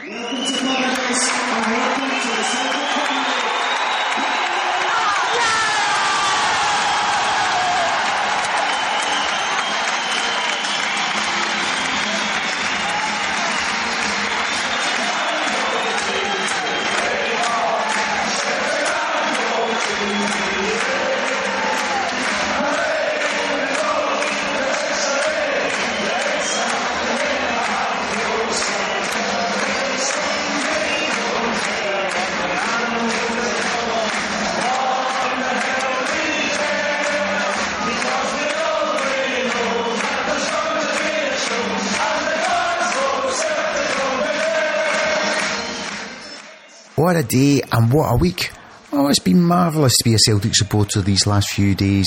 What a day and what a week. Oh, it's been marvellous to be a Celtic supporter these last few days.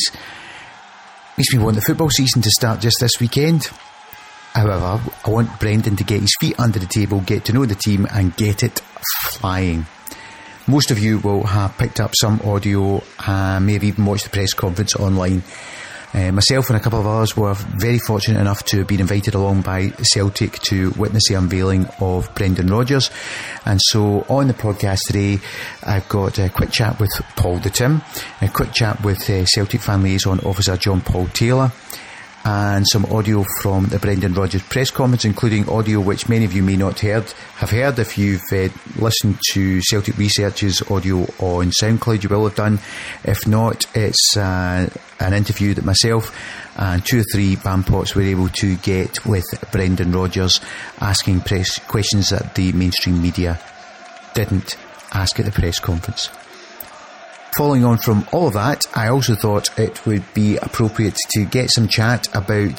Makes me want the football season to start just this weekend. However, I want Brendan to get his feet under the table, get to know the team and get it flying. Most of you will have picked up some audio and maybe even watched the press conference online. Myself and a couple of others were very fortunate enough to have been invited along by Celtic to witness the unveiling of Brendan Rodgers. And so on the podcast today, I've got a quick chat with Paul the Tim, a quick chat with Celtic fan liaison officer John Paul Taylor, and some audio from the Brendan Rodgers press conference, including audio which many of you may not have heard. If you've listened to Celtic Research's audio on SoundCloud, you will have done. If not, it's an interview that myself and 2 or 3 Bampots were able to get with Brendan Rodgers, asking press questions that the mainstream media didn't ask at the press conference. Following on from all of that, I also thought it would be appropriate to get some chat about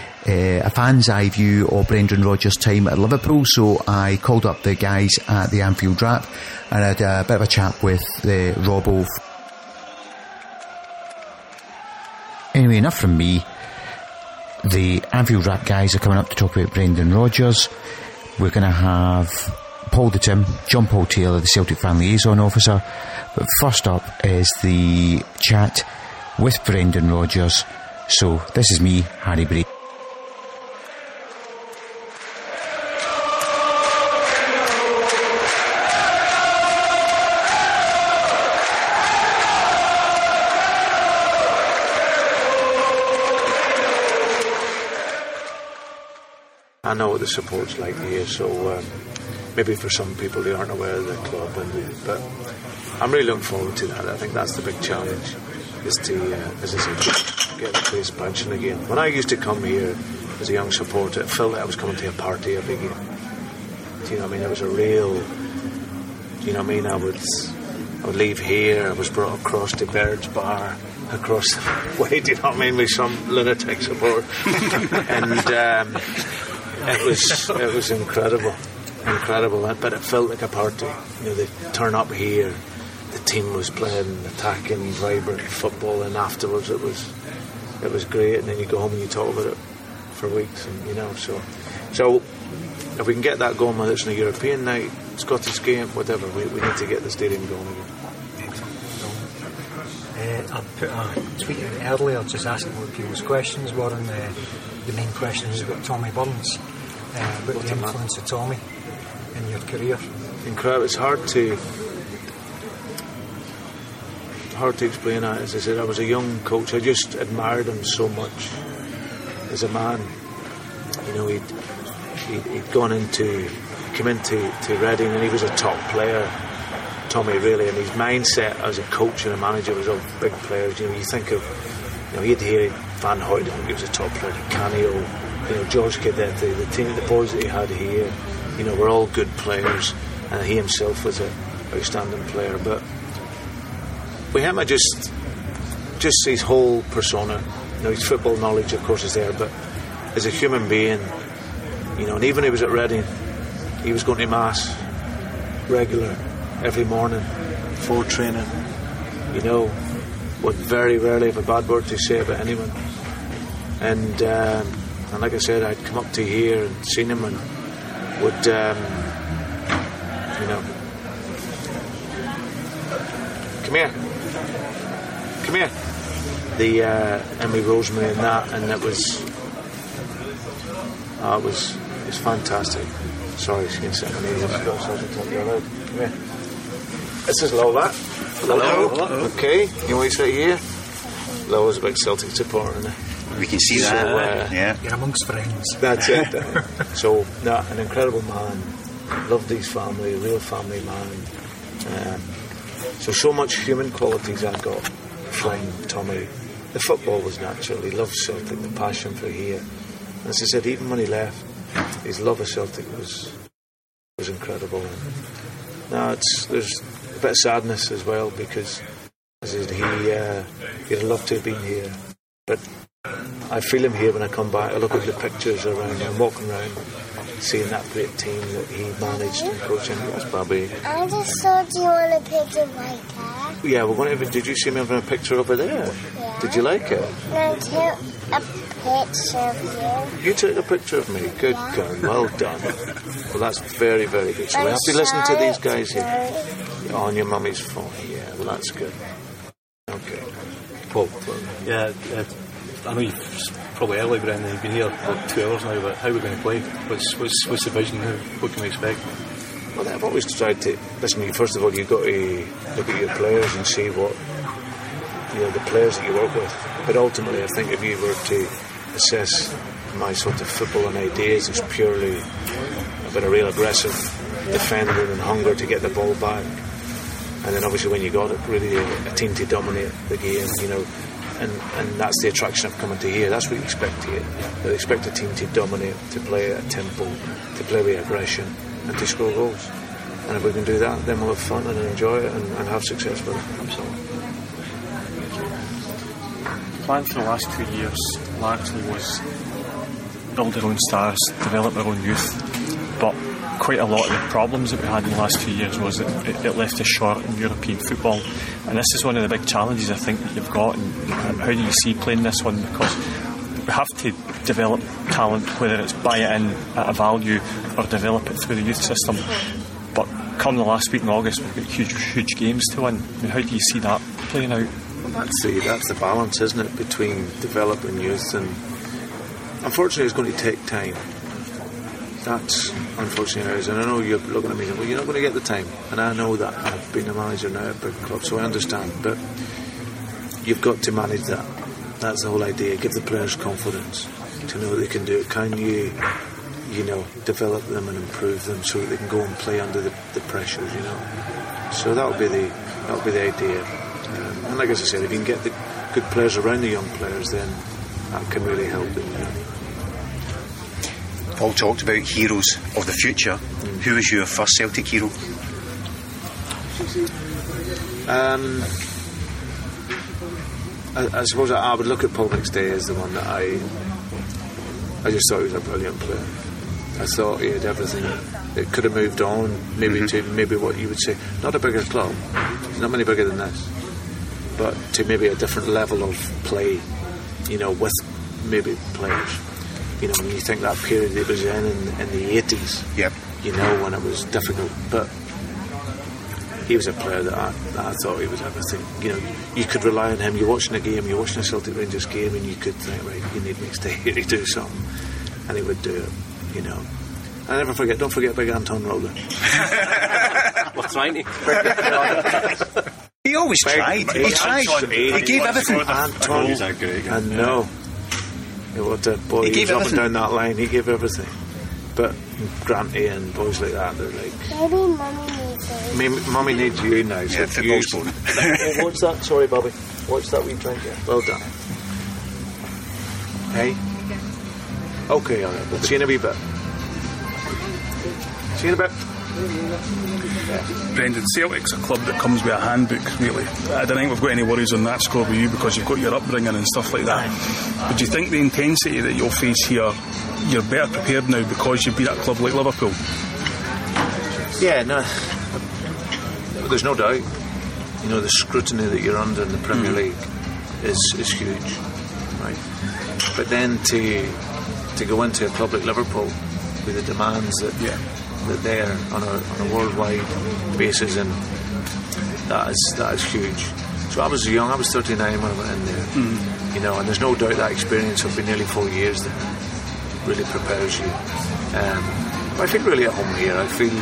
a fan's eye view of Brendan Rodgers' time at Liverpool. So I called up the guys at the Anfield Wrap and had a bit of a chat with Robbo. Anyway, enough from me. The Anfield Wrap guys are coming up to talk about Brendan Rodgers. We're going to have Paul the Tim, John Paul Taylor, the Celtic fan liaison officer. But first up is the chat with Brendan Rodgers. So this is me, Harry Bray. I know what the support's like here, so maybe for some people they aren't aware of the club, but I'm really looking forward to that. I think that's the big challenge, is to, as I say, get the place bouncing again. When I used to come here as a young supporter, it felt like I was coming to a party every game. Do you know what I mean? It was a real, do you know what I mean? I would leave here, I was brought across to Baird's Bar, across the way, do you know what I mean, with some lunatic support. And it was incredible, but it felt like a party. You know, they turn up here, the team was playing attacking, vibrant football, and afterwards it was great. And then you go home and you talk about it for weeks, and you know, so if we can get that going, whether it's on a European night, Scottish game, whatever, we need to get the stadium going again. I put a tweet out earlier just asking what people's questions were, and the main question was about Tommy Burns, about the influence of Tommy in your career. Incredible. It's hard to explain that. As I said, I was a young coach. I just admired him so much as a man. You know, he'd come into Reading, and he was a top player, Tommy, really, and his mindset as a coach and a manager was of big players. You know, you think of, you know, he had here Van Hooydonk, he was a top player, Canio, you know, George Cadetti, the team, the boys that he had here, you know, were all good players, and he himself was an outstanding player. But with him, I just his whole persona, you know, his football knowledge, of course, is there, but as a human being, you know, and even when he was at Reading, he was going to mass regular every morning before training, you know, would very rarely have a bad word to say about anyone. And like I said, I'd come up to here and seen him and would, you know, come here, the Emily Rosemary and that, and it was fantastic. Sorry, she can sit on me. Come here. This is Lola. Hello. Okay, you want to sit here? Lola's a big Celtic supporter, isn't he? We can see that. Yeah. You're amongst friends. That's it. So, an incredible man. Loved his family, real family man. So much human qualities I got from Tommy. The football was natural. He loved Celtic, the passion for here. As I said, even when he left, his love of Celtic was incredible. Now there's a bit of sadness as well, because as I said, he'd have loved to have been here. But I feel him here when I come back. I look at the pictures around. I'm walking around, seeing that great team that he managed and coaching. Yes, Bobby. I just thought you want a picture right there. Yeah, we're going to. Did you see me having a picture over there? Yeah. Did you like it? I took a picture of you. You took a picture of me. Good girl. Well done. Well, that's very, very good. So we have to listen to these guys here. On your mummy's phone. Yeah, well, that's good. Okay. Paul. Yeah, I know you've probably early, Brendan. You've been here for 2 hours now, but how are we going to play? What's the vision now? What can we expect? Well, I've always tried to listen. First of all, you've got to look at your players and see what the players that you work with. But ultimately, I think if you were to assess my sort of football and ideas, it's purely about a real aggressive defender and hunger to get the ball back. And then obviously when you got it, really a team to dominate the game, and that's the attraction of coming to here. That's what you expect here. They expect a team to dominate, to play at a tempo, to play with aggression, and to score goals. And if we can do that, then we'll have fun and enjoy it and have success with it. Absolutely. The plan for the last 2 years largely was build our own stars, develop our own youth, but quite a lot of the problems that we had in the last 2 years was that it left us short in European football, and this is one of the big challenges I think that you've got. And how do you see playing this one? Because we have to develop talent, whether it's buy it in at a value or develop it through the youth system. But come the last week in August, we've got huge games to win. I mean, how do you see that playing out? Well, that's the balance, isn't it, between developing youth, and unfortunately it's going to take time. That's unfortunately how it is. And I know you're looking at me and well, you're not going to get the time, and I know that. I've been a manager now at big clubs, so I understand, but you've got to manage that. That's the whole idea. Give the players confidence to know they can do it. Can you develop them and improve them so that they can go and play under the pressures, so that'll be the idea. And like as I said, if you can get the good players around the young players, then that can really help them. Paul talked about heroes of the future. Who was your first Celtic hero? I suppose I would look at Paul McStay as the one that I just thought he was a brilliant player. I thought he had everything. It could have moved on, maybe to what you would say, not a bigger club, not many bigger than this, but to maybe a different level of play, with maybe players. When you think that period it was in the 80s, yep. When it was difficult, but he was a player that I thought he was everything. You could rely on him. You're watching a game, you're watching a Celtic Rangers game, and you could think, right, you need McStay here to do something, and he would do it. I never forget. Don't forget Big Anton Rowland. We're trying to. He always tried. He tried. He gave everything. Anton, and no. What a boy! He was up and down that line. He gave everything. But Granty and boys like that, they're like. Maybe Mummy needs you. Mummy needs you now. Yeah, football's boring. What's that? Sorry, Bobby. What's that we drink? Well done. Hey. Okay, all right. We'll see you in a wee bit. See you in a bit. Brendan, Celtic's a club that comes with a handbook, really. I don't think we've got any worries on that score with you because you've got your upbringing and stuff like that. But do you think the intensity that you'll face here, you're better prepared now because you've been at a club like Liverpool? Yeah, no. There's no doubt. The scrutiny that you're under in the Premier League is huge, right? But then to go into a club like Liverpool with the demands that they're on a worldwide basis, and that is huge. So I was young. I was 39 when I went in there, and there's no doubt that experience of being nearly 4 years there really prepares you. I feel really at home here. I feel,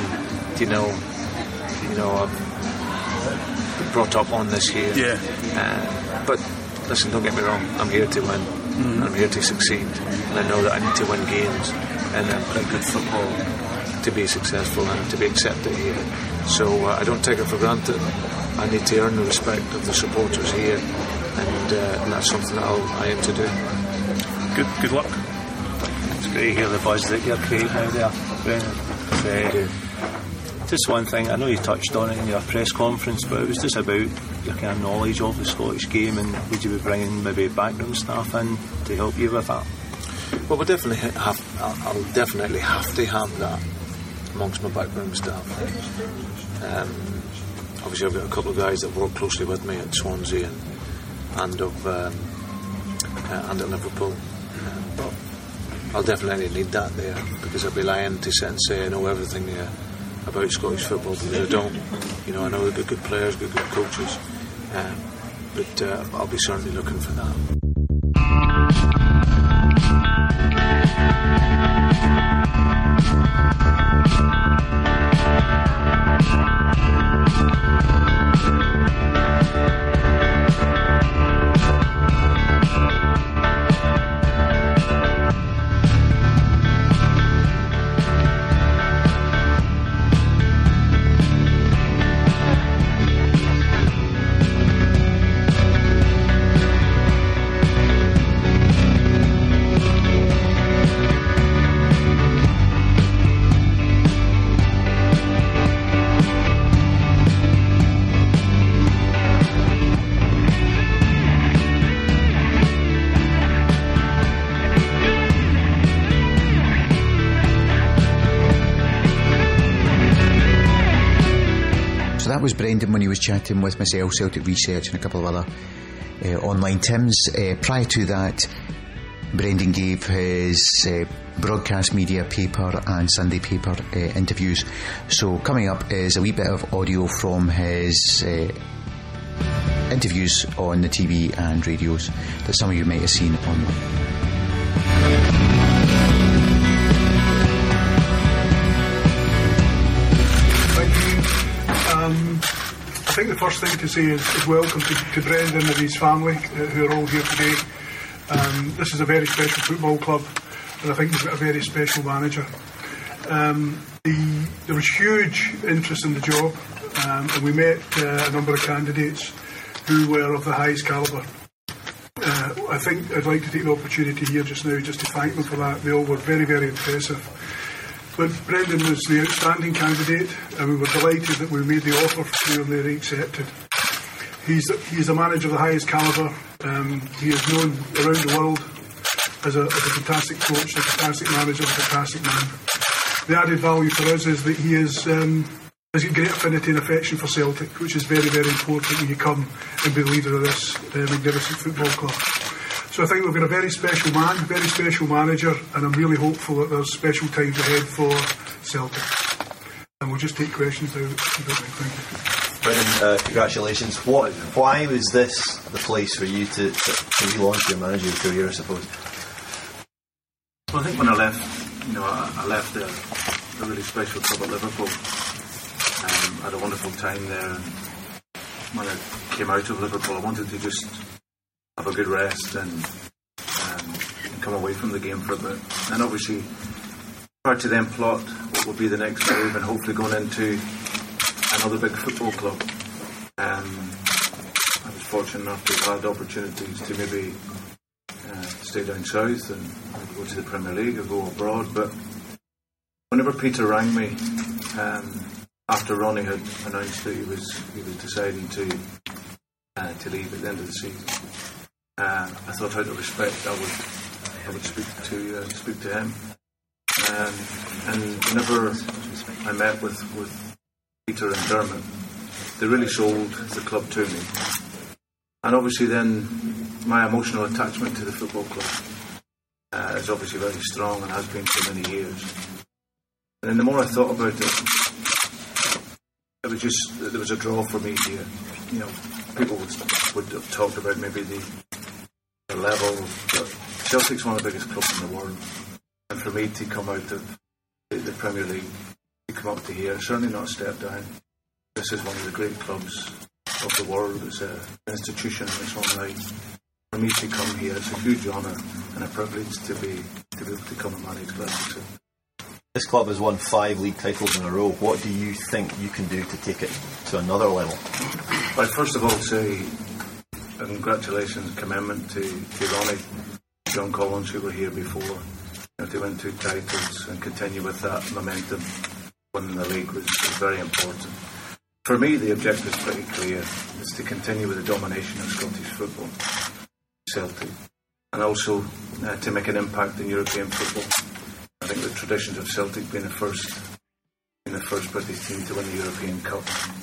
I've been brought up on this here. Yeah. But listen, don't get me wrong. I'm here to win. Mm-hmm. I'm here to succeed, and I know that I need to win games and play good football to be successful and to be accepted here. So I don't take it for granted. I need to earn the respect of the supporters here, and that's something that I aim to do. Good luck. It's great to hear the buzz that you're creating out there, Brendan. Just one thing, I know you touched on it in your press conference, but it was just about your kind of knowledge of the Scottish game, and would you be bringing maybe backroom staff in to help you with that? Well, I'll definitely have to have that amongst my backroom staff. Obviously I've got a couple of guys that work closely with me at Swansea and at Liverpool, but I'll definitely need that there, because I'd be lying to sit and say I know everything about Scottish football, because I don't. I know they've got good players, good coaches, but I'll be certainly looking for that. Was Brendan when he was chatting with myself, Celtic Research, and a couple of other online Tims. Prior to that, Brendan gave his broadcast media paper and Sunday paper interviews. So coming up is a wee bit of audio from his interviews on the TV and radios that some of you might have seen online. I think the first thing to say is welcome to Brendan and his family, who are all here today. This is a very special football club, and I think he's got a very special manager. There was huge interest in the job, and we met a number of candidates who were of the highest calibre. I think I'd like to take the opportunity here just now just to thank them for that. They all were very, very impressive. But Brendan was the outstanding candidate, and we were delighted that we made the offer to him and they accepted. He's a manager of the highest calibre. He is known around the world as a fantastic coach, a fantastic manager, a fantastic man. The added value for us is that he has got great affinity and affection for Celtic, which is very, very important when you come and be the leader of this magnificent football club. So I think we've got a very special man, very special manager, and I'm really hopeful that there's special times ahead for Celtic. And we'll just take questions now. Thank you. Brendan, congratulations. Why was this the place for you to relaunch your managerial career, I suppose? Well, I think when I left, I left a really special club at Liverpool. I had a wonderful time there, and when I came out of Liverpool, I wanted to just have a good rest and come away from the game for a bit. And obviously, tried to then plot what would be the next move, and hopefully going into another big football club. I was fortunate enough to have had opportunities to maybe stay down south and go to the Premier League or go abroad. But whenever Peter rang me after Ronnie had announced that he was deciding to leave at the end of the season, I thought out of respect I would speak to him. And whenever I met with Peter and Dermot, they really sold the club to me. And obviously then my emotional attachment to the football club is obviously very strong and has been for many years. And then the more I thought about it, was just there was a draw for me here. People would have talked about maybe the level, but Celtic's one of the biggest clubs in the world, and for me to come out of the Premier League to come up to here. Certainly not a step down. This is one of the great clubs of the world. It's an institution in its own right. For me to come here, it's a huge honour and a privilege to be able to come and manage Glasgow. This club has won 5 league titles in a row. What do you think you can do to take it to another level? I'd first of all say congratulations, commendment to Ronnie, John Collins, who were here before. To win 2 titles and continue with that momentum, winning the league was very important. For me, the objective is pretty clear. It's to continue with the domination of Scottish football, Celtic, and also to make an impact in European football. I think the traditions of Celtic being the first British team to win the European Cup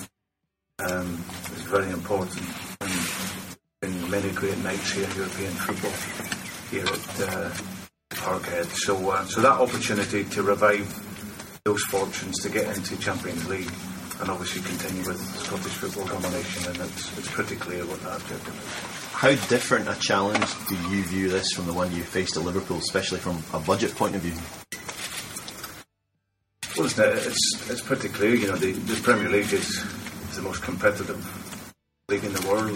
is very important. And been many great nights here in European football here at Parkhead. So that opportunity to revive those fortunes, to get into Champions League, and obviously continue with Scottish football domination, and it's pretty clear what that objective is. How different a challenge do you view this from the one you faced at Liverpool, especially from a budget point of view? Well, it's pretty clear. You know, the Premier League is the most competitive league in the world,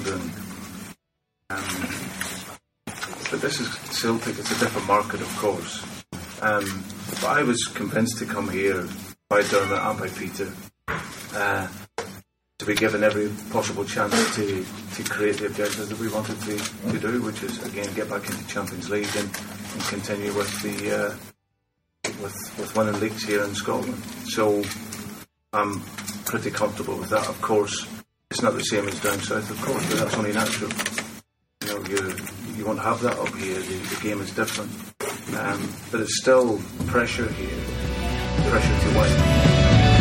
but this is Celtic. It's a different market, of course. But I was convinced to come here by Dermot and by Peter to be given every possible chance to create the objectives that we wanted to do, which is again get back into Champions League and continue with the with winning leagues here in Scotland. So I'm pretty comfortable with that. Of course, it's not the same as down south, of course, but that's only natural. You know, you won't have that up here. The game is different, but it's still pressure here, pressure to win.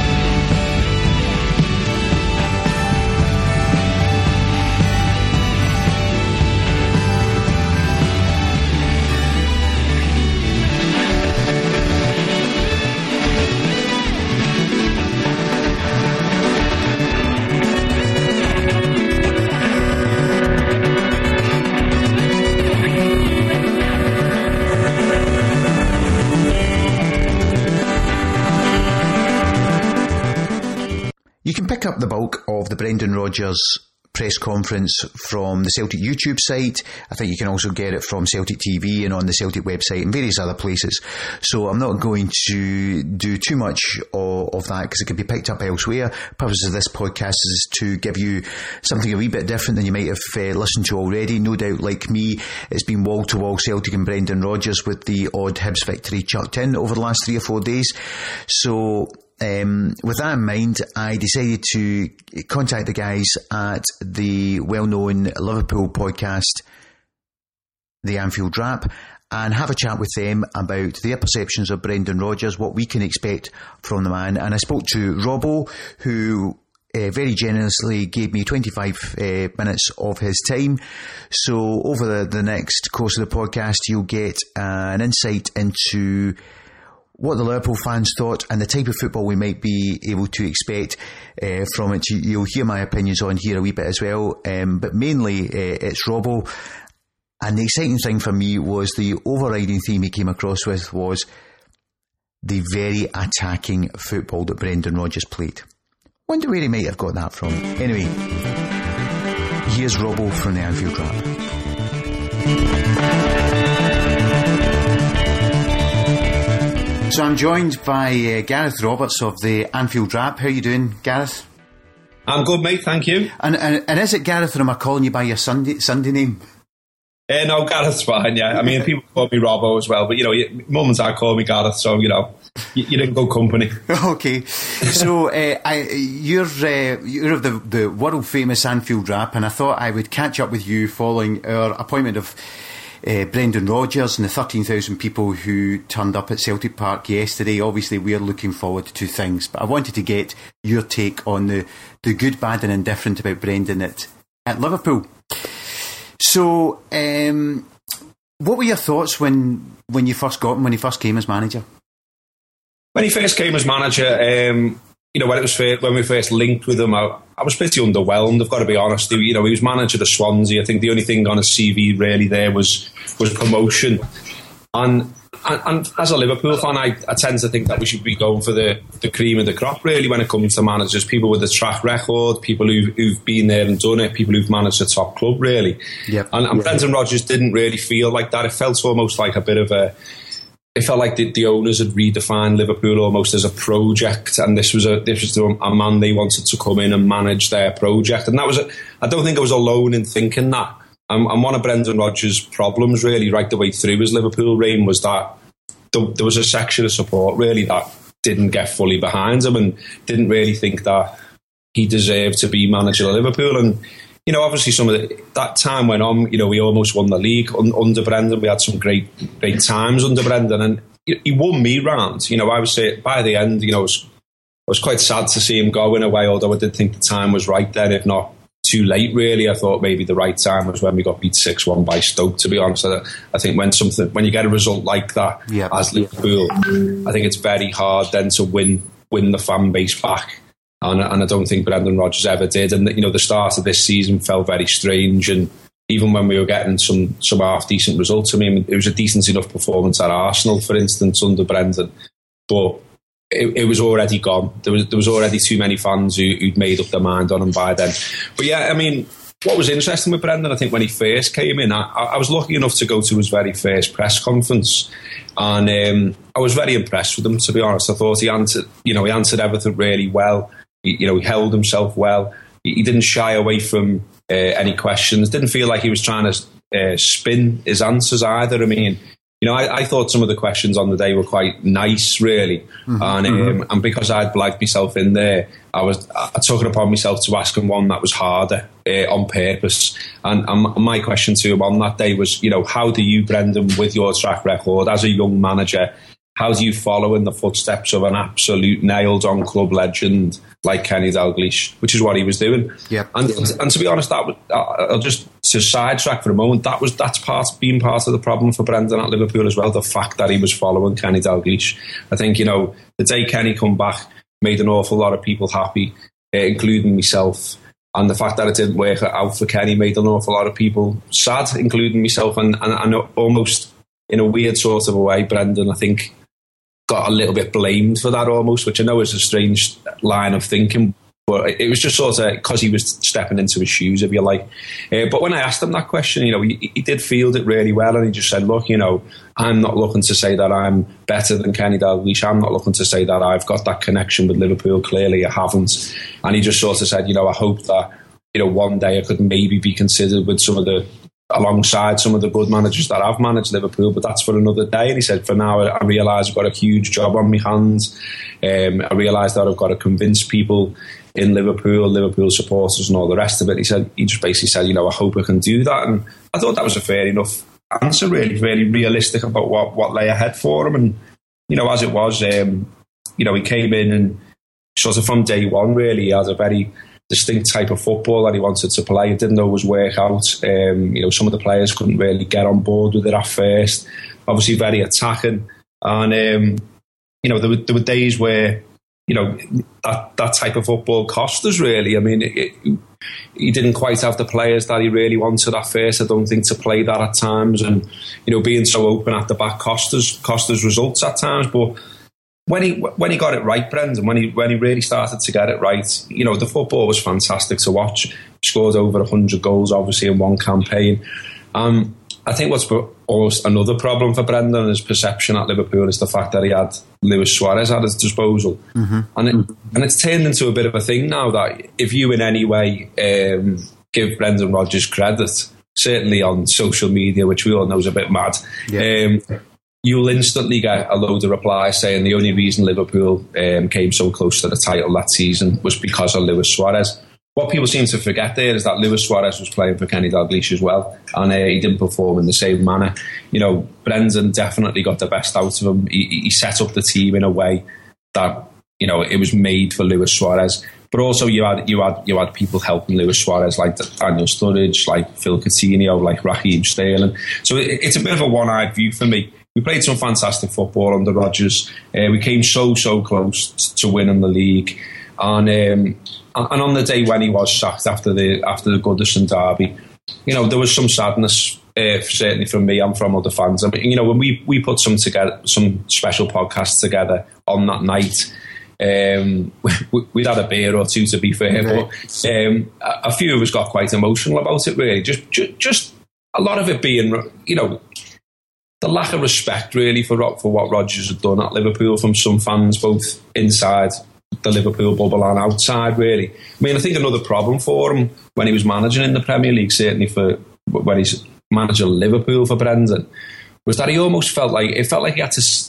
You can pick up the bulk of the Brendan Rodgers press conference from the Celtic YouTube site. I think you can also get it from Celtic TV and on the Celtic website and various other places. So I'm not going to do too much of that because it can be picked up elsewhere. The purpose of this podcast is to give you something a wee bit different than you might have listened to already. No doubt, like me, it's been wall-to-wall Celtic and Brendan Rodgers with the odd Hibs victory chucked in over the last 3 or 4 days. So with that in mind, I decided to contact the guys at the well-known Liverpool podcast, The Anfield Wrap, and have a chat with them about their perceptions of Brendan Rodgers, what we can expect from the man. And I spoke to Robbo, who very generously gave me 25 minutes of his time. So over the next course of the podcast, you'll get an insight into what the Liverpool fans thought and the type of football we might be able to expect from it. You'll hear my opinions on here a wee bit as well, but mainly it's Robbo. And the exciting thing for me was the overriding theme he came across with was the very attacking football that Brendan Rodgers played. Wonder where he might have got that from. Anyway, here's Robbo from the Anfield Wrap. So I'm joined by Gareth Roberts of the Anfield Wrap. How are you doing, Gareth? I'm good, mate, thank you. And is it Gareth, or am I calling you by your Sunday name? No, Gareth's fine, yeah. I mean, people call me Robbo as well, but, you know, mum and dad call me Gareth, so, you know, you're in good company. Okay. So you're of the world-famous Anfield Wrap, and I thought I would catch up with you following our appointment of Brendan Rodgers and the 13,000 people who turned up at Celtic Park yesterday. Obviously, we're looking forward to 2 things, but I wanted to get your take on the good, bad and indifferent about Brendan at Liverpool. So, what were your thoughts when you first got him, when he first came as manager? When he first came as manager, you know, when we first linked with him, I was pretty underwhelmed, I've got to be honest. You know, he was manager of Swansea. I think the only thing on his CV really there was promotion. And as a Liverpool fan, I tend to think that we should be going for the cream of the crop, really, when it comes to managers. People with a track record, people who've been there and done it, people who've managed a top club, really. Yep. And Brendan Rodgers didn't really feel like that. It felt almost like a bit of a... It felt like the owners had redefined Liverpool almost as a project, and this was a man they wanted to come in and manage their project. And that was I don't think I was alone in thinking that. And one of Brendan Rodgers' problems, really, right the way through his Liverpool reign, was that there was a section of support, really, that didn't get fully behind him and didn't really think that he deserved to be manager of Liverpool. And, you know, obviously that time went on. You know, we almost won the league under Brendan. We had some great times under Brendan, and he won me round. You know, I would say by the end, you know, I was quite sad to see him go in a way, although I did think the time was right then, if not too late, really. I thought maybe the right time was when we got beat 6-1 by Stoke, to be honest. I think when you get a result like that as Liverpool, I think it's very hard then to win the fan base back. And I don't think Brendan Rodgers ever did. And, you know, the start of this season felt very strange. And even when we were getting some half-decent results, I mean, it was a decent enough performance at Arsenal, for instance, under Brendan. But it was already gone. There was already too many fans who'd made up their mind on him by then. But yeah, I mean, what was interesting with Brendan, I think when he first came in, I was lucky enough to go to his very first press conference, and I was very impressed with him, to be honest. I thought he answered everything really well. He held himself well. He didn't shy away from any questions. Didn't feel like he was trying to spin his answers either. I mean, you know, I thought some of the questions on the day were quite nice, really. Mm-hmm. And because I'd blagged myself in there, I took it upon myself to ask him one that was harder on purpose. And my question to him on that day was, you know, how do you, Brendan, with your track record as a young manager, how do you follow in the footsteps of an absolute nailed-on club legend like Kenny Dalglish, which is what he was doing? Yep. And to be honest, that was, I'll just to sidetrack for a moment. That's been part of the problem for Brendan at Liverpool as well. The fact that he was following Kenny Dalglish. I think, you know, the day Kenny come back made an awful lot of people happy, including myself. And the fact that it didn't work out for Kenny made an awful lot of people sad, including myself. And almost in a weird sort of a way, Brendan, I think, got a little bit blamed for that almost, which I know is a strange line of thinking, but it was just sort of because he was stepping into his shoes, if you like. But when I asked him that question, you know, he did field it really well, and he just said, look, you know, I'm not looking to say that I'm better than Kenny Dalglish. I'm not looking to say that I've got that connection with Liverpool. Clearly I haven't. And he just sort of said, you know, I hope that, you know, one day I could maybe be considered with alongside some of the good managers that have managed Liverpool, but that's for another day. And he said, for now, I realise I've got a huge job on my hands. I realise that I've got to convince people in Liverpool supporters and all the rest of it. He just basically said, you know, I hope I can do that. And I thought that was a fair enough answer, really, very realistic about what lay ahead for him. And, you know, as it was, you know, he came in and sort of from day one, really, he had a very distinct type of football that he wanted to play. It didn't always work out. You know, some of the players couldn't really get on board with it at first. Obviously very attacking. And, you know, there were days where, you know, that type of football cost us, really. I mean, he didn't quite have the players that he really wanted at first, I don't think, to play that at times. And, you know, being so open at the back cost us results at times. But when he got it right, Brendan, when he really started to get it right, you know, the football was fantastic to watch. He scored over 100 goals, obviously, in one campaign. I think what's almost another problem for Brendan and his perception at Liverpool is the fact that he had Luis Suarez at his disposal. Mm-hmm. And it's turned into a bit of a thing now that if you in any way give Brendan Rodgers credit, certainly on social media, which we all know is a bit mad, you'll instantly get a load of replies saying the only reason Liverpool came so close to the title that season was because of Luis Suarez. What people seem to forget there is that Luis Suarez was playing for Kenny Dalglish as well, and he didn't perform in the same manner. You know, Brendan definitely got the best out of him. He set up the team in a way that, you know, it was made for Luis Suarez. But also you had people helping Luis Suarez like Daniel Sturridge, like Phil Coutinho, like Raheem Sterling. So it's a bit of a one-eyed view for me. We played some fantastic football under Rodgers. We came so close to winning the league. And on the day when he was sacked after the Goodison derby, you know, there was some sadness certainly from me and from other fans. I mean, you know, when we put some special podcasts together on that night, we'd had a beer or two, to be fair, but a few of us got quite emotional about it, really. Just a lot of it being, you know, the lack of respect, really, for what Rodgers had done at Liverpool from some fans, both inside the Liverpool bubble and outside, really. I mean, I think another problem for him when he was managing in the Premier League, certainly for when he's managing Liverpool for Brendan, was that he almost felt like he had to.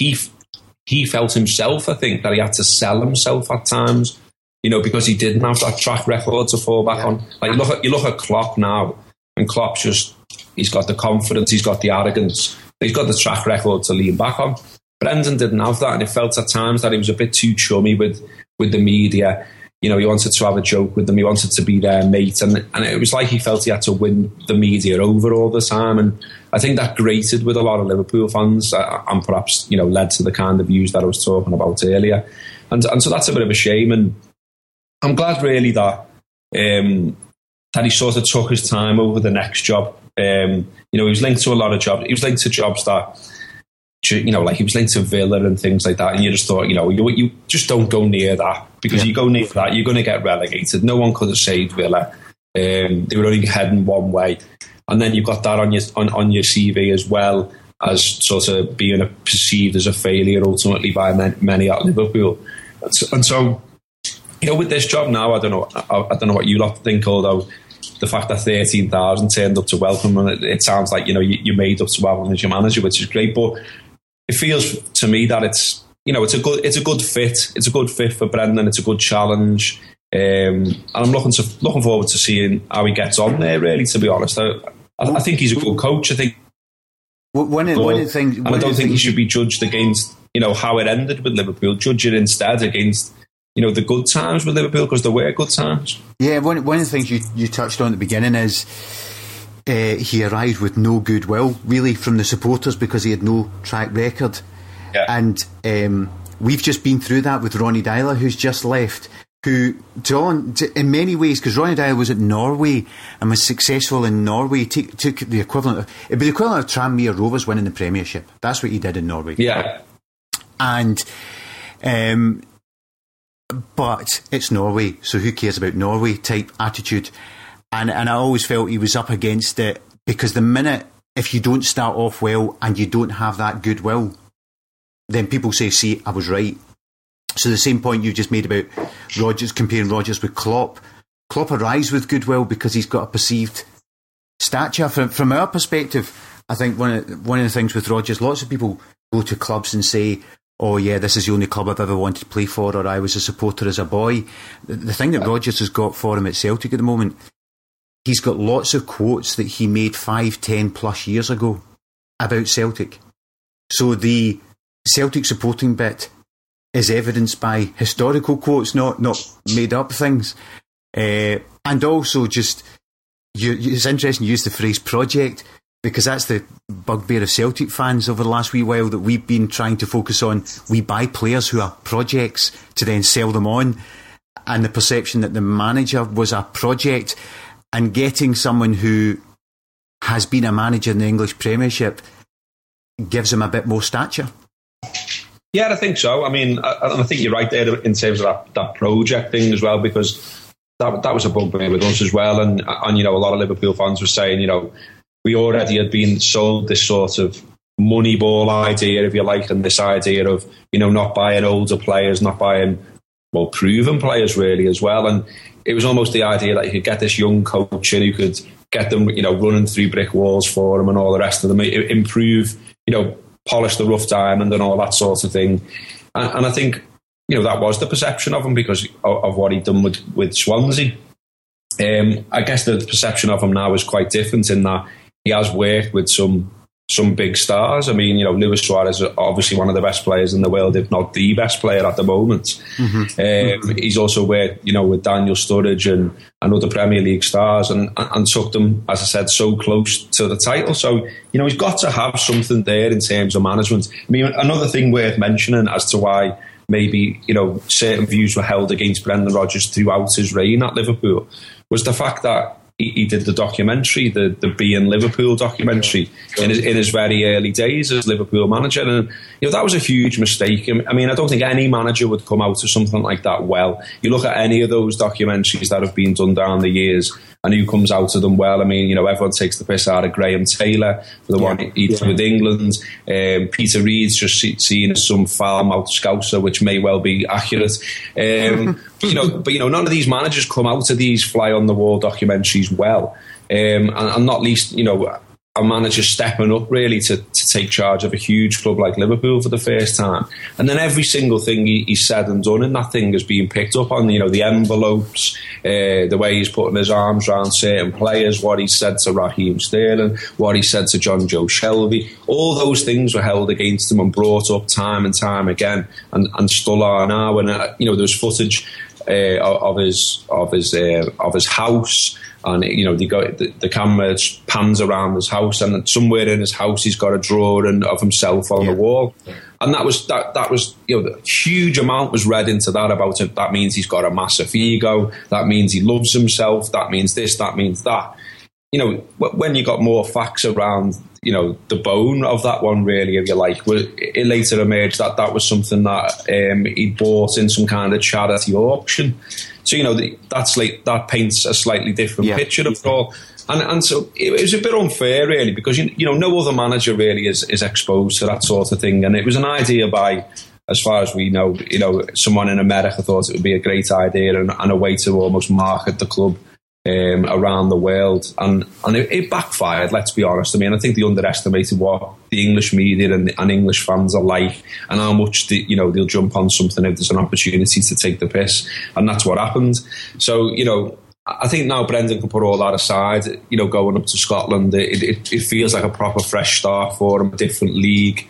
He felt himself, I think, that he had to sell himself at times, you know, because he didn't have that track record to fall back on. Like you look at Klopp now, and Klopp's he's got the confidence, he's got the arrogance, he's got the track record to lean back on. Brendan didn't have that, and it felt at times that he was a bit too chummy with the media. You know, he wanted to have a joke with them, he wanted to be their mate, and it was like he felt he had to win the media over all the time, and I think that grated with a lot of Liverpool fans, and perhaps, you know, led to the kind of views that I was talking about earlier, and so that's a bit of a shame, and I'm glad really that he sort of took his time over the next job. You know, he was linked to a lot of jobs. He was linked to jobs that, you know, like he was linked to Villa and things like that, and you just thought, you know, you just don't go near that, because you go near that, you're going to get relegated. No one could have saved Villa. They were only heading one way, and then you've got that on your CV as well as sort of being perceived as a failure ultimately by many at Liverpool. And so, you know, with this job now, I don't know what you lot think, although the fact that 13,000 turned up to welcome him, and it sounds like, you know, you made up to welcome him as your manager, which is great, but it feels to me that it's, you know, it's a good fit. It's a good fit for Brendan. It's a good challenge, and I'm looking forward to seeing how he gets on there. Really, to be honest, I think he's a good coach. I think one of the things, and I don't think he should be judged against, you know, how it ended with Liverpool. Judge it instead against, you know, the good times with Liverpool, because there were good times. Yeah, one of the things you touched on at the beginning is he arrived with no goodwill, really, from the supporters, because he had no track record. Yeah. And we've just been through that with Ronny Deila, who's just left, who, in many ways, because Ronny Deila was at Norway and was successful in Norway, took the equivalent of, it'd be the equivalent of Tranmere Rovers winning the Premiership. That's what he did in Norway. Yeah. And but it's Norway, so who cares about Norway type attitude. And I always felt he was up against it, because the minute, if you don't start off well and you don't have that goodwill, then people say, see, I was right. So the same point you just made about Rodgers, comparing Rodgers with Klopp. Klopp arrives with goodwill because he's got a perceived stature. From our perspective, I think one of the things with Rodgers, lots of people go to clubs and say, oh yeah, this is the only club I've ever wanted to play for, or I was a supporter as a boy. The thing that Rodgers has got for him at Celtic at the moment, he's got lots of quotes that he made 5-10 plus years ago about Celtic. So the Celtic supporting bit is evidenced by historical quotes, not made up things. And also just, it's interesting you use the phrase project, because that's the bugbear of Celtic fans over the last wee while, that we've been trying to focus on. We buy players who are projects to then sell them on, and the perception that the manager was a project, and getting someone who has been a manager in the English Premiership gives him a bit more stature. Yeah, I think so. I mean, I think you're right there in terms of that project thing as well, because that was a bugbear with us as well. And you know, a lot of Liverpool fans were saying, you know, we already had been sold this sort of money ball idea, if you like, and this idea of, you know, not buying older players, not buying, well, proven players really as well. And it was almost the idea that you could get this young coach in who could get them, you know, running through brick walls for them and all the rest of them, improve, you know, polish the rough diamond and all that sort of thing. And I think, you know, that was the perception of him because of what he'd done with Swansea. I guess the perception of him now is quite different in that he has worked with some big stars. I mean, you know, Luis Suarez is obviously one of the best players in the world, if not the best player at the moment. Mm-hmm. He's also worked, you know, with Daniel Sturridge and other Premier League stars and took them, as I said, so close to the title. So, you know, he's got to have something there in terms of management. I mean, another thing worth mentioning as to why maybe, you know, certain views were held against Brendan Rodgers throughout his reign at Liverpool was the fact that he did the documentary, the Being Liverpool documentary, in his very early days as Liverpool manager. And that was a huge mistake. I mean, I don't think any manager would come out of something like that well. You look at any of those documentaries that have been done down the years, and who comes out of them well. I mean, everyone takes the piss out of Graham Taylor for the one he did with England. Peter Reid's just seen as some foul-mouthed scouser, which may well be accurate. But none of these managers come out of these fly-on-the-wall documentaries well. And not least, a manager stepping up really to take charge of a huge club like Liverpool for the first time. And then every single thing he said and done in that thing is being picked up on, the envelopes, the way he's putting his arms around certain players, what he said to Raheem Sterling, what he said to John Joe Shelby. All those things were held against him and brought up time and time again, and still are now. And there's footage of his house. And the camera pans around his house, and somewhere in his house he's got a drawing of himself on the wall, and that was the huge amount was read into that about it. That means he's got a massive ego. That means he loves himself. That means this. That means that. When you got more facts around, the bone of that one, really, if you like, it later emerged that was something that he bought in some kind of charity auction. So, that paints a slightly different picture of it all. And so it was a bit unfair, really, because, no other manager really is exposed to that sort of thing. And it was an idea by, as far as we know, someone in America thought it would be a great idea and a way to almost market the club around the world, and it backfired, let's be honest. I mean, I think they underestimated what the English media and English fans are like, and how much they'll jump on something if there's an opportunity to take the piss, and that's what happened. So I think now Brendan can put all that aside. Going up to Scotland, it feels like a proper fresh start for him, a different league.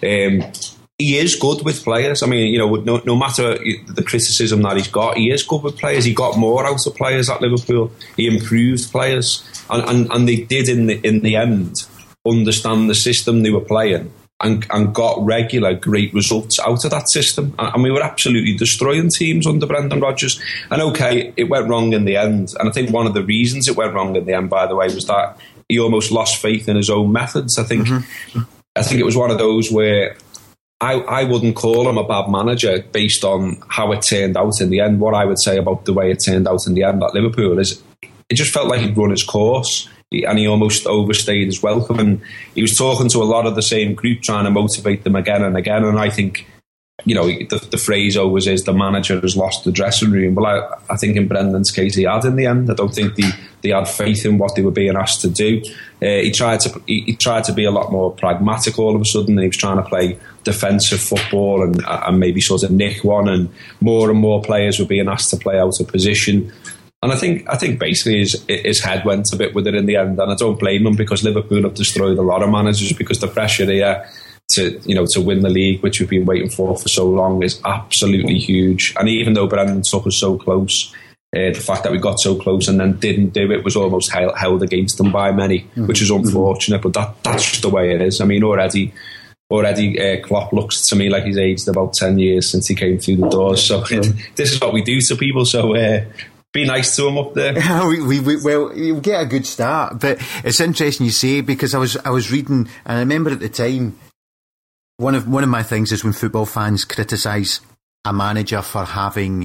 He is good with players. I mean, no matter the criticism that he's got, he is good with players. He got more out of players at Liverpool. He improved players, and they did in the end understand the system they were playing and got regular great results out of that system. And we were absolutely destroying teams under Brendan Rodgers. And okay, it went wrong in the end. And I think one of the reasons it went wrong in the end, by the way, was that he almost lost faith in his own methods. I think it was one of those where I wouldn't call him a bad manager based on how it turned out in the end. What I would say about the way it turned out in the end at Liverpool is it just felt like he'd run his course, and he almost overstayed his welcome. And he was talking to a lot of the same group, trying to motivate them again and again. And I think, the phrase always is the manager has lost the dressing room. Well, I think in Brendan's case he had in the end. I don't think they had faith in what they were being asked to do. He tried to be a lot more pragmatic all of a sudden, and he was trying to play defensive football and maybe sort of nick one, and more players were being asked to play out of position. And I think basically his head went a bit with it in the end, and I don't blame him, because Liverpool have destroyed a lot of managers, because the pressure here to win the league, which we've been waiting for so long, is absolutely huge. And even though Brendan took us so close, the fact that we got so close and then didn't do it was almost held against them by many, which is unfortunate. But that's just the way it is. I mean, already Klopp looks to me like he's aged about 10 years since he came through the doors. So this is what we do to people. So be nice to him up there. Well, you'll get a good start. But it's interesting you say, because I was reading, and I remember at the time, one of my things is when football fans criticise a manager for having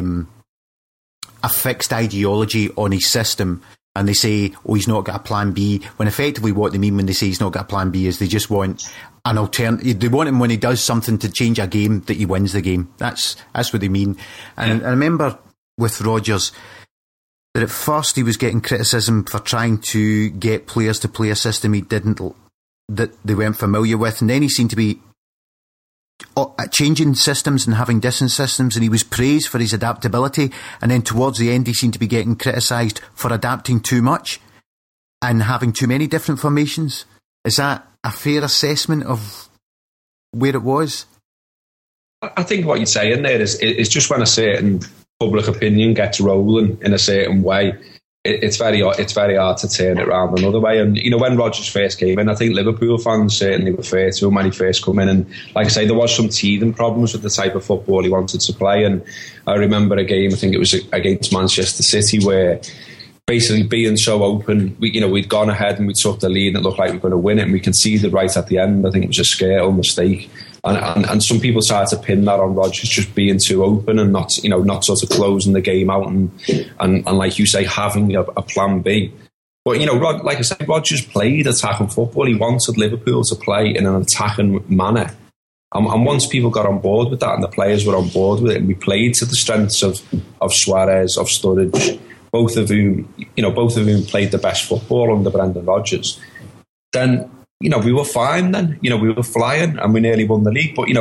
a fixed ideology on his system, and they say, oh, he's not got a plan B, when effectively what they mean when they say he's not got a plan B is they just want an alternative. They want him, when he does something to change a game, that he wins the game. That's what they mean. And I remember with Rodgers that at first he was getting criticism for trying to get players to play a system that they weren't familiar with, and then he seemed to be changing systems and having different systems, and he was praised for his adaptability, and then towards the end he seemed to be getting criticised for adapting too much and having too many different formations. Is that a fair assessment of where it was? I think what you'd say in there is just when a certain public opinion gets rolling in a certain way, it's very hard to turn it around another way. And when Rodgers first came in, I think Liverpool fans certainly referred to him when he first came in, and like I say, there was some teething problems with the type of football he wanted to play. And I remember a game, I think it was against Manchester City, where basically being so open. We'd gone ahead and we took the lead and it looked like we were going to win it, and we conceded right at the end. I think it was a scale mistake. And some people started to pin that on Rodgers just being too open and not sort of closing the game out and like you say, having a plan B. But, like I said, Rodgers played attacking football. He wanted Liverpool to play in an attacking manner. And once people got on board with that and the players were on board with it, and we played to the strengths of Suarez, of Sturridge, both of whom played the best football under Brendan Rodgers, then, we were fine then. We were flying and we nearly won the league. But,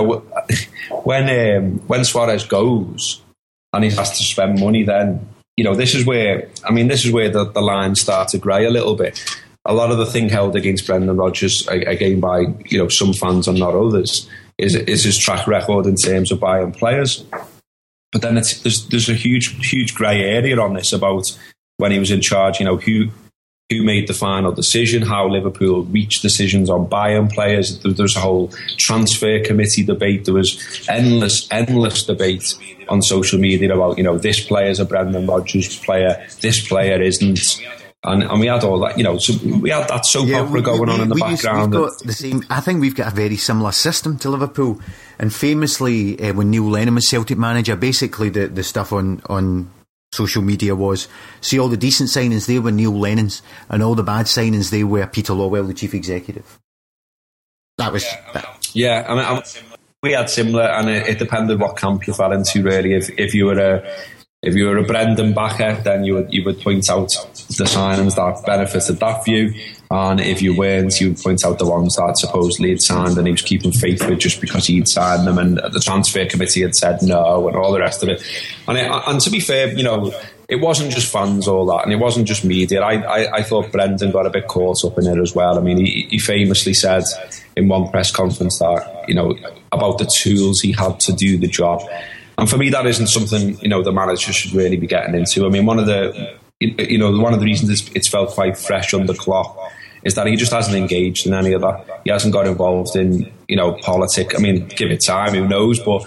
when Suarez goes and he has to spend money, then, this is where the lines start to grey a little bit. A lot of the thing held against Brendan Rodgers, again by, some fans and not others, is his track record in terms of buying players. But then there's a huge grey area on this about when he was in charge, who made the final decision, how Liverpool reached decisions on buying players. There's a whole transfer committee debate. There was endless debate on social media about, this player's a Brendan Rodgers player, this player isn't. And we had all that, so we had that soap opera going on in the background. We've got the same. I think we've got a very similar system to Liverpool. And famously, when Neil Lennon was Celtic manager, basically the stuff on social media was, see, all the decent signings, they were Neil Lennon's, and all the bad signings, they were Peter Lawwell, the chief executive. That was... Yeah, I mean, we had similar, and it depended what camp you fell into, really. If you were a Brendan backer, then you would point out the signings that benefited that view, and if you weren't, you would point out the ones that supposedly had signed and he was keeping faith with just because he'd signed them, and the transfer committee had said no, and all the rest of it. And to be fair, it wasn't just fans, all that, and it wasn't just media. I thought Brendan got a bit caught up in it as well. I mean, he famously said in one press conference that, about the tools he had to do the job. And for me, that isn't something, the manager should really be getting into. I mean, one of the reasons it's felt quite fresh under Klopp is that he just hasn't engaged in any of that. He hasn't got involved in, politics. I mean, give it time, who knows? But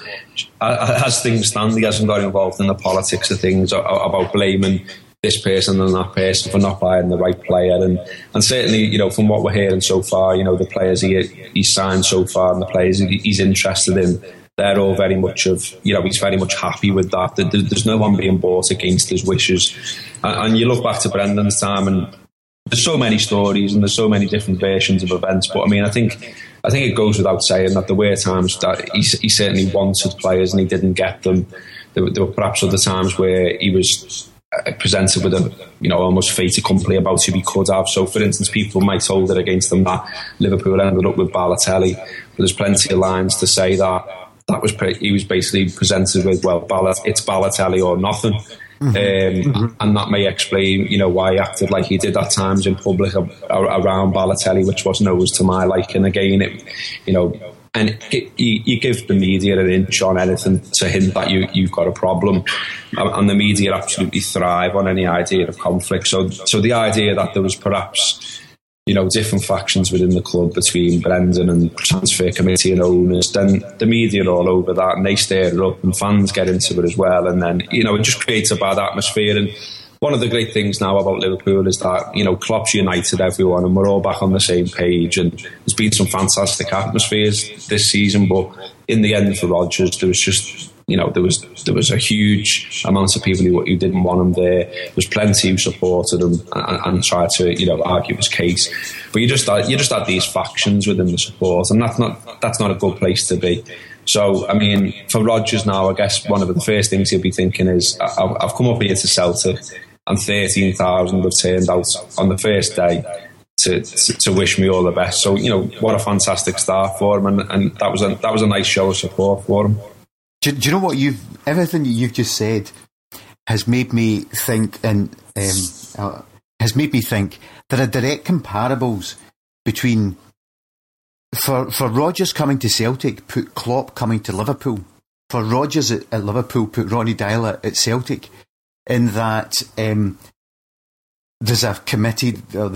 as things stand, he hasn't got involved in the politics of things, about blaming this person and that person for not buying the right player. And certainly, from what we're hearing so far, the players he's signed so far and the players he's interested in, they're all very much he's very much happy with that. There's no one being bought against his wishes. And you look back to Brendan's time, and there's so many stories and there's so many different versions of events. But I mean, I think it goes without saying that there were times that he certainly wanted players and he didn't get them. There were perhaps other times where he was presented with a almost fait accompli about who he could have. So, for instance, people might hold it against them that Liverpool ended up with Balotelli, but there's plenty of lines to say that he was basically presented with, it's Balotelli or nothing. And that may explain, why he acted like he did at times in public around Balotelli, which wasn't always to my liking. Again, you give the media an inch on anything to hint that you've got a problem, and the media absolutely thrive on any idea of conflict. So the idea that there was perhaps different factions within the club between Brendan and transfer committee and owners, then the media are all over that and they stir it up and fans get into it as well, and then it just creates a bad atmosphere. And one of the great things now about Liverpool is that Klopp's united everyone and we're all back on the same page, and there's been some fantastic atmospheres this season, but in the end for Rodgers there was just there was a huge amount of people who didn't want him there. There was plenty who supported him and tried to argue his case. But you just had these factions within the support, and that's not a good place to be. So I mean, for Rodgers now, I guess one of the first things he'll be thinking is, I've come up here to Celtic, and 13,000 have turned out on the first day to wish me all the best. So what a fantastic start for him, and that was a nice show of support for him. Do you know what everything you've just said has made me think, and has made me think there are direct comparables between for Rodgers coming to Celtic, put Klopp coming to Liverpool. For Rodgers at Liverpool, put Ronnie Deila at Celtic. In that there's a committee,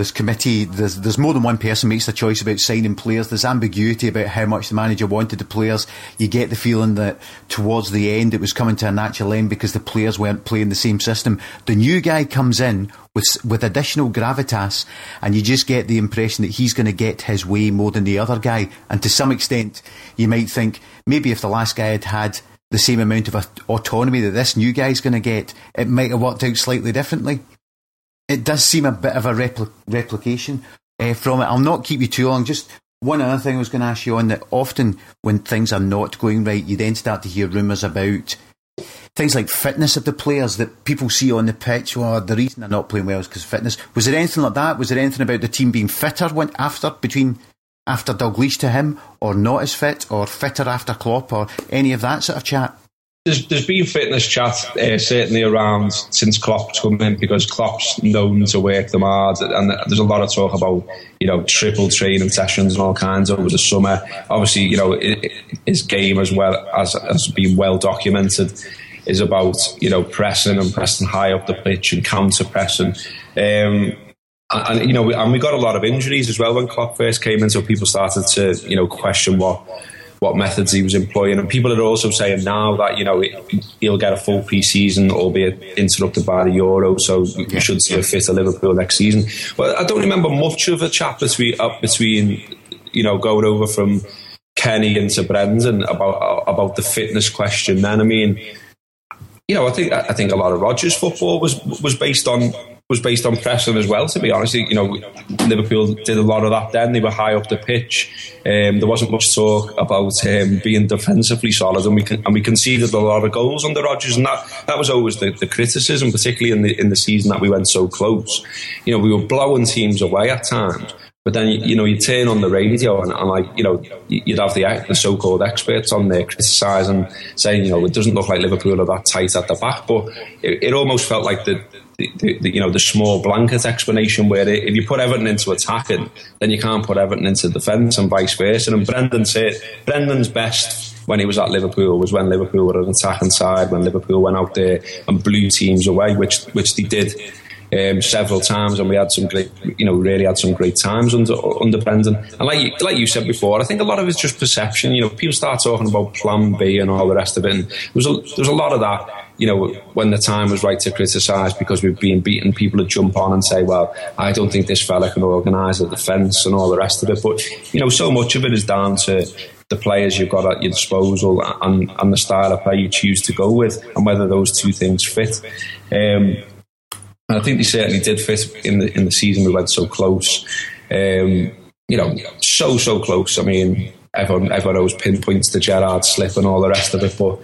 there's more than one person makes the choice about signing players. There's ambiguity about how much the manager wanted the players. You get the feeling that towards the end it was coming to a natural end because the players weren't playing the same system. The new guy comes in with additional gravitas, and you just get the impression that he's going to get his way more than the other guy. And to some extent, you might think maybe if the last guy had the same amount of autonomy that this new guy's going to get, it might have worked out slightly differently. It does seem a bit of a replication from it. I'll not keep you too long. Just one other thing I was going to ask you on that. Often when things are not going right, you then start to hear rumours about things like fitness of the players that people see on the pitch. Well, the reason they're not playing well is because of fitness. Was there anything like that? Was there anything about the team being fitter after Dalglish to him, or not as fit, or fitter after Klopp, or any of that sort of chat? There's been fitness chat certainly around since Klopp's come in, because Klopp's known to work them hard, and there's a lot of talk about, you know, triple training sessions and all kinds over the summer. Obviously, you know, his game as well as been well documented is about, you know, pressing high up the pitch and counter pressing. And you know, we got a lot of injuries as well when Klopp first came in, so people started to, you know, question what methods he was employing, and people are also saying now that, you know, he'll get a full pre-season, albeit interrupted by the Euro, so we should see a fitter Liverpool next season. But I don't remember much of a chat between you know, going over from Kenny into Brendan about the fitness question. Then, I mean, you know, I think a lot of Rodgers' football was based on pressing as well, to be honest. You know, Liverpool did a lot of that then. They were high up the pitch. There wasn't much talk about being defensively solid, and we conceded a lot of goals under Rodgers, and that was always the criticism, particularly in the season that we went so close. You know, we were blowing teams away at times, but then, you know, you turn on the radio and like, you know, you'd have the so-called experts on there criticising, saying, you know, it doesn't look like Liverpool are that tight at the back, but it almost felt like the you know, the small blanket explanation where if you put Everton into attacking, then you can't put Everton into defence, and vice versa. And Brendan said Brendan's best when he was at Liverpool was when Liverpool were an attacking side, when Liverpool went out there and blew teams away, which they did several times, and we had some great, you know, really had some great times under Brendan. And like you said before, I think a lot of it's just perception. You know, people start talking about Plan B and all the rest of it, and there was a lot of that. You know, when the time was right to criticise because we've been beaten, people would jump on and say, well, I don't think this fella can organise a defence and all the rest of it. But, you know, so much of it is down to the players you've got at your disposal and the style of play you choose to go with, and whether those two things fit. And I think they certainly did fit in the season we went so close. You know, so close. I mean, everyone always pinpoints the Gerrard slip and all the rest of it, but,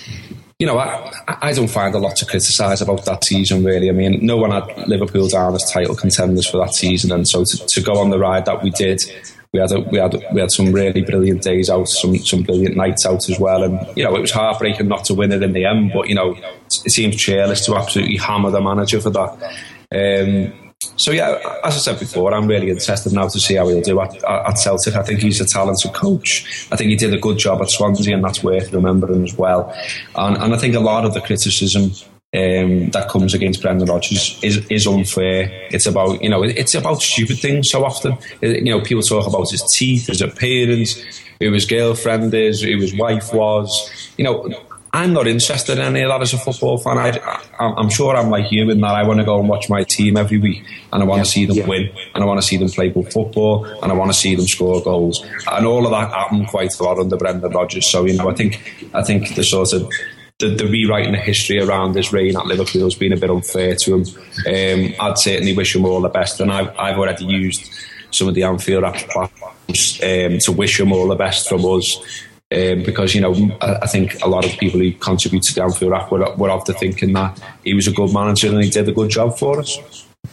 you know, I don't find a lot to criticise about that season, really. I mean, no one had Liverpool down as title contenders for that season, and so to go on the ride that we did, we had some really brilliant days out, some brilliant nights out as well, and, you know, it was heartbreaking not to win it in the end, but, you know, it seems cheerless to absolutely hammer the manager for that. So yeah, as I said before, I'm really interested now to see how he'll do at Celtic. I think he's a talented coach. I think he did a good job at Swansea, and that's worth remembering as well. And I think a lot of the criticism that comes against Brendan Rodgers is unfair. It's about, you know, it's about stupid things so often. You know, people talk about his teeth, his appearance, who his girlfriend is, who his wife was. You know, I'm not interested in any of that as a football fan. I'm sure I'm like you in that I want to go and watch my team every week, and I want to see them win, and I want to see them play good football, and I want to see them score goals. And all of that happened quite a lot under Brendan Rodgers. So, you know, I think the sort of the rewriting the history around this reign at Liverpool has been a bit unfair to him. I'd certainly wish him all the best, and I've already used some of the Anfield Wrap platforms to wish him all the best from us. Because, you know, I think a lot of people who contribute to the Anfield Wrap were of the thinking that he was a good manager and he did a good job for us.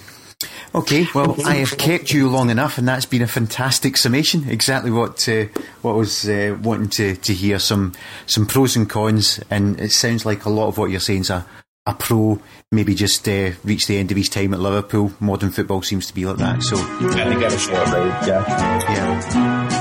Okay, well, I have kept you long enough, and that's been a fantastic summation. Exactly what I was wanting to hear. Some pros and cons, and it sounds like a lot of what you're saying is a pro. Maybe just reached the end of his time at Liverpool. Modern football seems to be like that. So yeah, they get a short road. Yeah.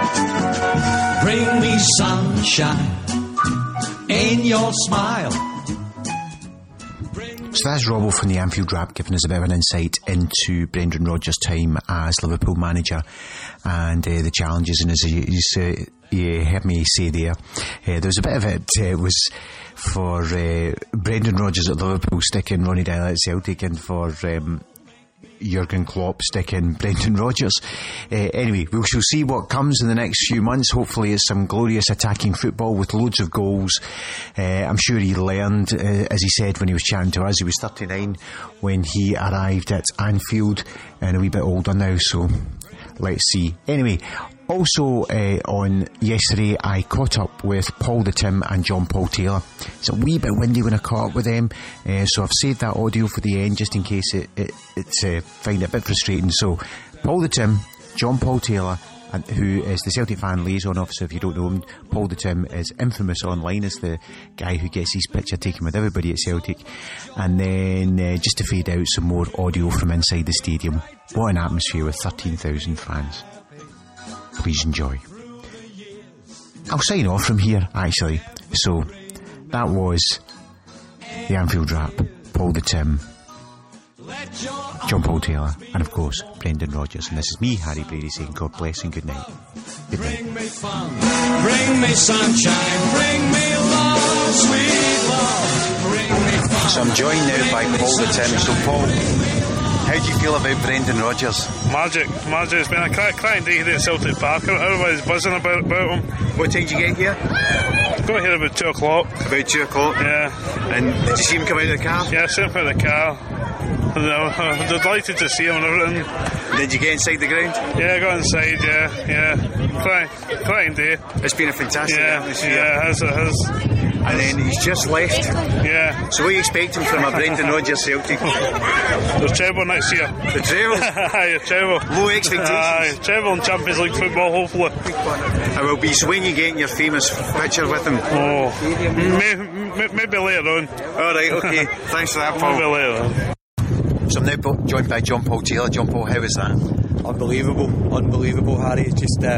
Bring me sunshine in your smile. So that's Robbo from the Anfield Wrap giving us a bit of an insight into Brendan Rodgers' time as Liverpool manager and the challenges. And as you heard me say there was a bit of it was for Brendan Rodgers at Liverpool sticking Ronnie Deila at Celtic, and for Jurgen Klopp sticking Brendan Rodgers. Anyway, we shall see what comes in the next few months. Hopefully it's some glorious attacking football with loads of goals. I'm sure he learned, as he said when he was chatting to us, he was 39 when he arrived at Anfield and a wee bit older now, so let's see. Anyway, also on yesterday I caught up with Paul the Tim and John Paul Taylor. It's a wee bit windy when I caught up with them, so I've saved that audio for the end just in case it's find it a bit frustrating. So Paul the Tim, John Paul Taylor, and who is the Celtic fan liaison officer. If you don't know him, Paul the Tim is infamous online as the guy who gets his picture taken with everybody at Celtic. And then just to fade out, some more audio from inside the stadium. What an atmosphere with 13,000 fans. Please enjoy. I'll sign off from here actually. So that was the Anfield Wrap, Paul the Tim, John Paul Taylor, and of course Brendan Rodgers. And this is me, Harry Brady, saying God bless and good night. Good night. Bring me fun, bring me sunshine, bring me love, sweet love, bring me fun. So I'm joined now by Paul the Tim. So Paul, how do you feel about Brendan Rodgers? Magic. It's been a cracking day here at Celtic Park. Everybody's buzzing about him. What time did you get here? Got here about 2 o'clock. About 2 o'clock? Yeah. And did you see him come out of the car? Yeah, I saw him come out of the car. I'm delighted to see him and everything. Did you get inside the ground? Yeah, I got inside, yeah. Cracking day. It's been a fantastic atmosphere. Yeah, it has. And then he's just left. Yeah. So what are you expecting from a Brendan Rodgers Celtic? They're treble next year. The treble? Aye, treble. Low expectations. Aye, treble in Champions League football, hopefully. I will be. So when you getting your famous picture with him? Oh, maybe later on. Alright, okay. Thanks for that, Paul. Maybe later on. So I'm now joined by John Paul Taylor. John Paul, how was that? Unbelievable, Harry. It's just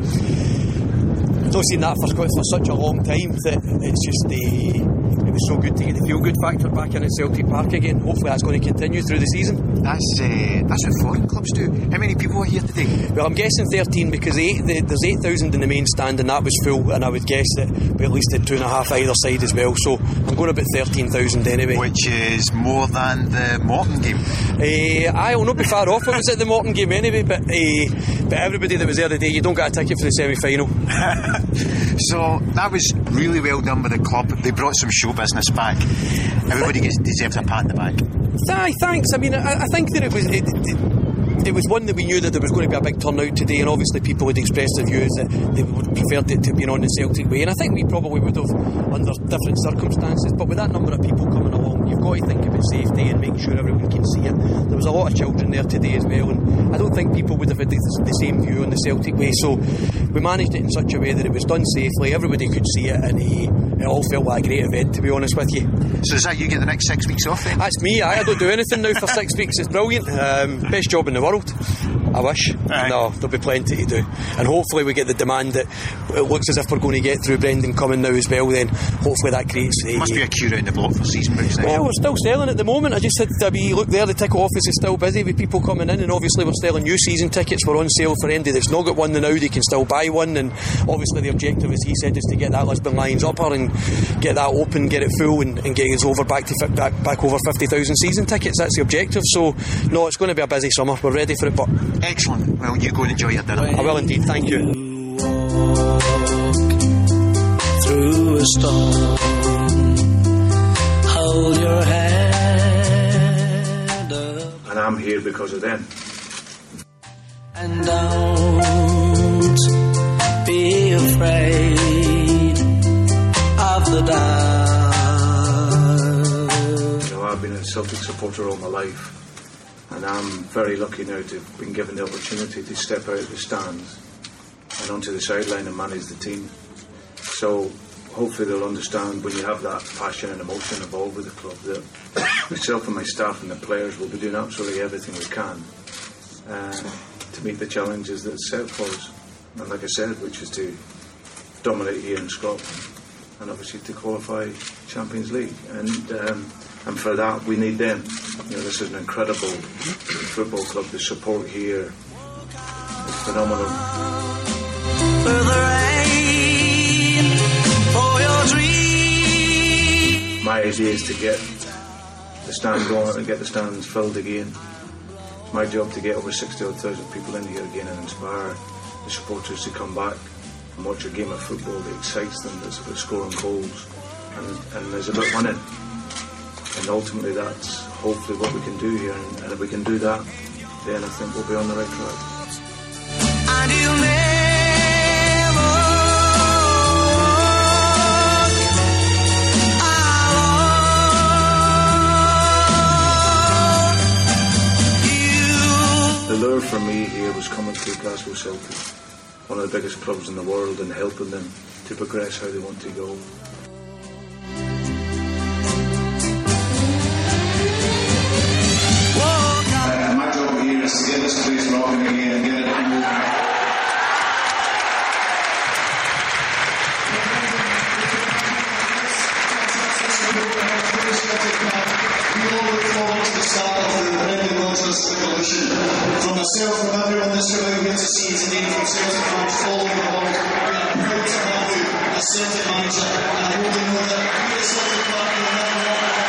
I've not seen that for such a long time that it's just it was so good to get the feel-good factor back in at Celtic Park again. Hopefully that's going to continue through the season. That's what foreign clubs do. How many people are here today? Well, I'm guessing 13 because there's 8,000 in the main stand and that was full, and I would guess that we at least had 2.5 either side as well, so I'm going about 13,000 anyway. Which is more than the Morton game? I'll not be far off. I was at the Morton game anyway, but everybody that was there today, you don't get a ticket for the semi-final. So that was really well done by the club. They brought some show business back. Everybody deserves a pat in the back. Aye, thanks. I mean, I think that it was one that we knew that there was going to be a big turnout today, and obviously people would express their views that they would prefer it to be on the Celtic way, and I think we probably would have under different circumstances, but with that number of people coming along, you've got to think about safety and make sure everyone can see it. There was a lot of children there today as well, and I don't think people would have had the same view on the Celtic way, so we managed it in such a way that it was done safely, everybody could see it, and it all felt like a great event, to be honest with you. So does that you get the next 6 weeks off then? That's me. I don't do anything now for 6 weeks. It's brilliant. Best job in the world. I wish. Right. No, there'll be plenty to do, and hopefully we get the demand that it looks as if we're going to get through Brendan coming now as well. Then hopefully that creates must be a queue around the block for season books now. Well, we're still selling at the moment. I just had a wee look there, the ticket office is still busy with people coming in, and obviously we're selling new season tickets. We're on sale for anybody that's not got one now, they can still buy one, and obviously the objective, as he said, is to get that Lisbon Lions upper and get that open, get it full, and get us over back over 50,000 season tickets. That's the objective. So no, it's going to be a busy summer. We're ready for it. But excellent. Well, you go and enjoy your dinner. I will indeed. Thank you. Through a storm, hold your head up. And I'm here because of them. And don't be afraid of the dark. You know, I've been a Celtic supporter all my life, and I'm very lucky now to have been given the opportunity to step out of the stands and onto the sideline and manage the team. So hopefully they'll understand when you have that passion and emotion involved with the club that myself and my staff and the players will be doing absolutely everything we can to meet the challenges that's set for us. And like I said, which is to dominate here in Scotland and obviously to qualify Champions League. And and for that we need them. You know, this is an incredible football club. The support here is phenomenal. My idea is to get the stand going and get the stands filled again. It's my job to get over 60,000 people in here again and inspire the supporters to come back and watch a game of football that excites them, that's about scoring goals and is about winning. And ultimately that's hopefully what we can do here, and if we can do that, then I think we'll be on the right track. And you'll never alone. The lure for me here was coming to Glasgow Celtic, one of the biggest clubs in the world, and helping them to progress how they want to go. My job here is to get this place rocking again and get it moving. We all look forward to the start of the Brendan Rodgers revolution. From myself and everyone that's really here to see today, from Celtic fans following the ball, we are proud to have you as Celtic manager, and I hope you know that we at Celtic Park will never walk away.